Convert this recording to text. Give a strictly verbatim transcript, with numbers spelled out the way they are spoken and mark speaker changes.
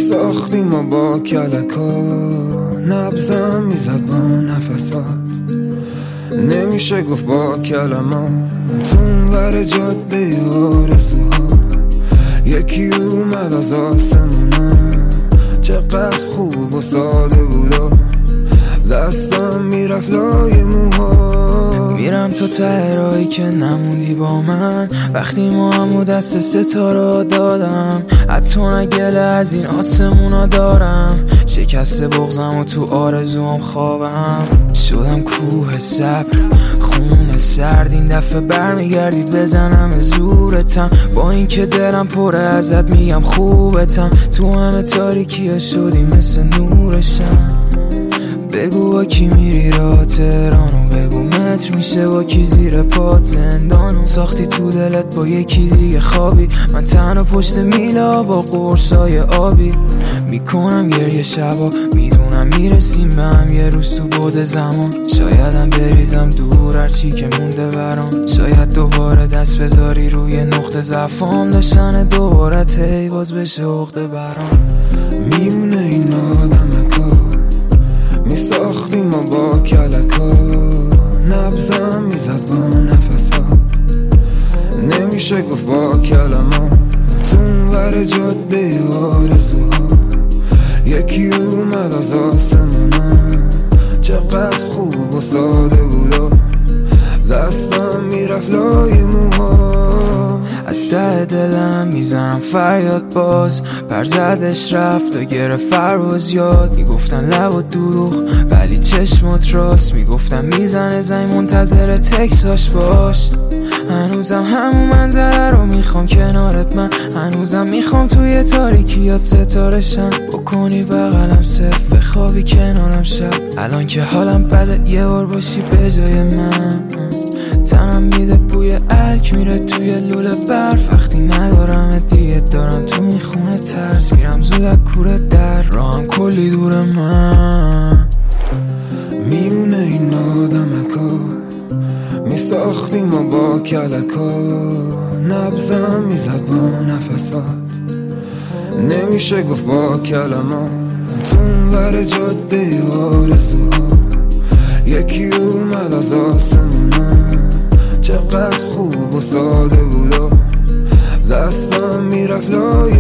Speaker 1: ساختیم ما با کلکا، نبزم میزد با نفسات، نمیشه گفت با کلمات. تون ور جاده آرزوها یکی اومد از آسمونا، چقدر خوب و ساده بودا، دستم میرفت لای موها.
Speaker 2: میرم تو ته راهی که نموندی با من، وقتی ما همو دست ستاره دادم. حتی نگله از این آسمونا دارم، شکست بغزم و تو آرزوام خوابم. شدم کوه صبر خون سرد، این دفعه برمیگردی بزنم زورتم. با این که دلم پره ازت میگم خوبتم، تو همه تاریکی شدی مثل نورشم. بگو با کی میری راه تهرانو، بگو متر میشه با کی زیر پات زندانو. ساختی تو دلت با یکی دیگه خوابی، من تنها پشت میلا با قرصای آبی. میکنم گریه شبا، میدونم میرسیم به هم یه روز تو بعد زمان. شایدم بریزم دور هرچی که مونده برام، شاید دوباره دست بذاری روی نقطه ضعفام. داشتن دوباره تی باز بشه عقده برام.
Speaker 1: میونه این آدم کار می ساختیم ما با کلکا، نبزم میزد با نفسات، نمیشه گفت با کلمات. تون ور جاده آرزوها یکی اومد از آسمونا، چقدر خوب و ساده بودا، دستم میرفت لای موها.
Speaker 2: از ته دلم میزنم فریاد باز، پرزدش رفت و گرفت فرواز یاد. میگفتن لب و دروغ ولی چشمات راست، میگفتن میزنه زنگ منتظر تکساش باش. هنوزم همون منظره رو میخوام کنارت، من هنوزم میخوام توی تاریکیات ستاره شم. بکنی بغلم صرف خوابی کنارم شب، الان که حالم بده یه بار باشی به جای من. تنم میده بوی الک میره توی لوله برف، وقتی ندارم دیگه دارم تو این خونه ترس. میرم زود از کوره در راهم کلی دور من.
Speaker 1: میونه این آدمکا می ساختیم ما با کلکا، نبزم میزد با نفسات، نمیشه گفت با کلمات. تون ور جاده آرزوها یکی اومد از آسمونا، چقدر خوب و ساده بودا، دستم میرفت لای